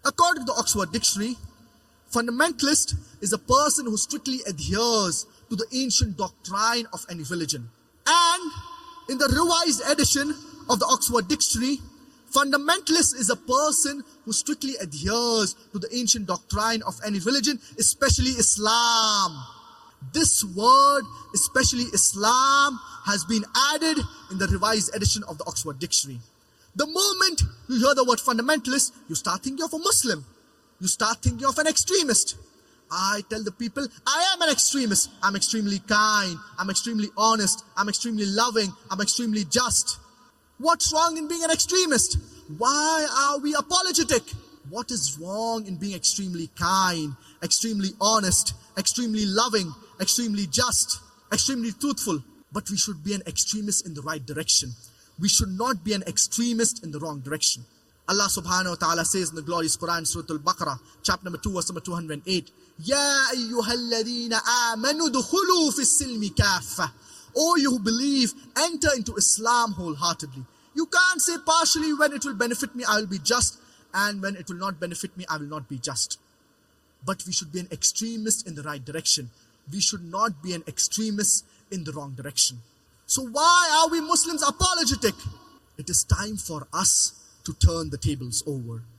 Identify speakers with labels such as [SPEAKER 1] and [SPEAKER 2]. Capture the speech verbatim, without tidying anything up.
[SPEAKER 1] According to the Oxford Dictionary, fundamentalist is a person who strictly adheres to the ancient doctrine of any religion. And in the revised edition of the Oxford Dictionary, fundamentalist is a person who strictly adheres to the ancient doctrine of any religion, especially Islam. This word, especially Islam, has been added in the revised edition of the Oxford Dictionary. The moment you hear the word fundamentalist, you start thinking of a Muslim. You start thinking of an extremist. I tell the people, I am an extremist. I'm extremely kind. I'm extremely honest. I'm extremely loving. I'm extremely just. What's wrong in being an extremist? Why are we apologetic? What is wrong in being extremely kind, extremely honest, extremely loving, extremely just, extremely truthful? But we should be an extremist in the right direction. We should not be an extremist in the wrong direction. Allah subhanahu wa ta'ala says in the glorious Quran, Surah Al-Baqarah, chapter number two, verse number two hundred eight, Ya ayyuhalladhina amanu dukhulu fi silmi kaffa. O you who believe, enter into Islam wholeheartedly. You can't say partially, when it will benefit me, I will be just, and when it will not benefit me, I will not be just. But we should be an extremist in the right direction. We should not be an extremist in the wrong direction. So why are we Muslims apologetic? It is time for us to turn the tables over.